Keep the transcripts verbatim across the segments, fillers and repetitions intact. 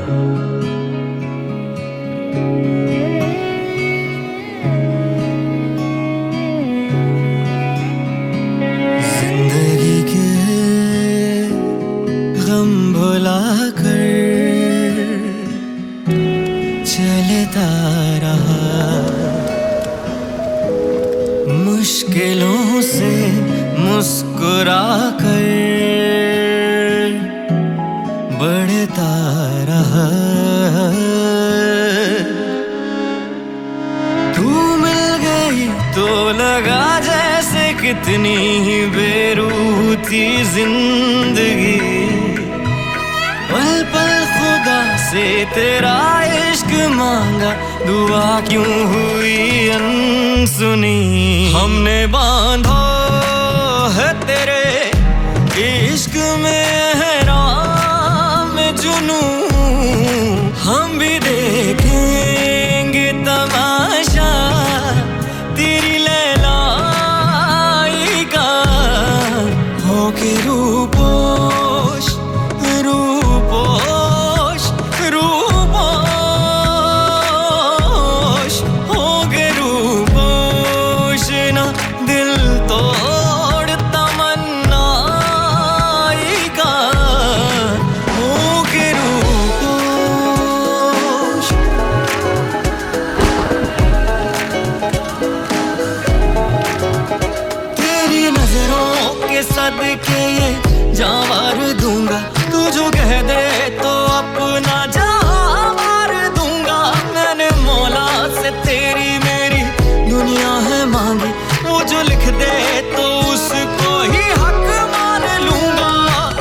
जिंदगी के गम भुला कर चलता रहा, मुश्किलों से मुस्कुरा कर बढ़ता रहा। तू मिल गई तो लगा जैसे कितनी ही बेरूह थी जिंदगी। पल पल खुदा से तेरा इश्क मांगा, दुआ क्यों हुई अनसुनी। हमने बांधा है तेरे इश्क में एहराम जुनू, हम भी देखेंगे तमाशा तेरी लैलाई का। होके रूपोश रूपोश रूपोश, होके रूपोश ना दिल तोड़ तमन्नाई का। होके रूपोश तेरी नजरों के सदके ये जावार दूंगा, तू जो कह दे तो अपना जान मार दूंगा। मैंने मौला से तेरी मेरी दुनिया है मांगी, वो जो लिख दे तो उसको ही हक मान लूंगा।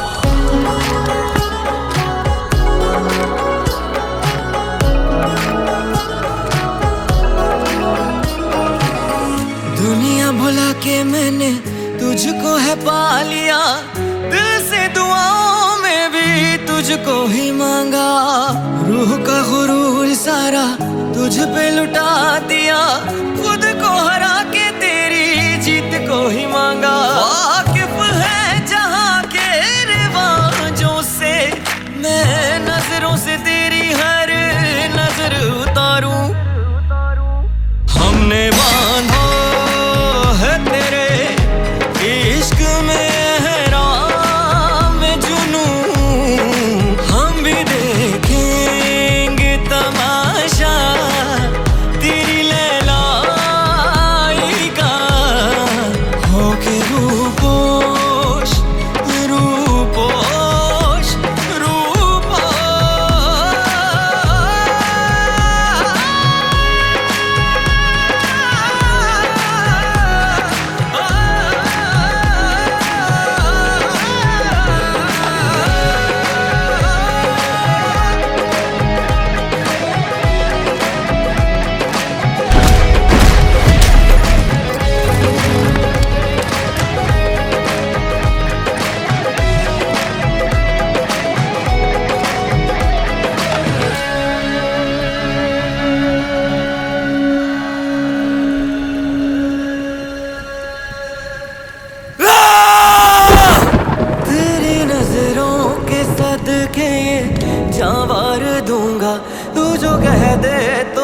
दुनिया भुला के मैंने तुझको है पा लिया, दिल से दुआओं में भी तुझको ही मांगा। रूह का गुरूर सारा तुझ पे लुटा दिया, खुद को हरा के तेरी जीत को ही मांगा। वाकिफ है जहां के रिवाजों से, मैं नजरों से तेरी हर नजर उतारूं। हमने बांधा है तेरे इश्क में एहराम जुनू, हम भी देखेंगे तमाशा तेरी लैलाई का। होके रूपोश रूपोश रूपोश। के ये जावार दूंगा, तू जो कह दे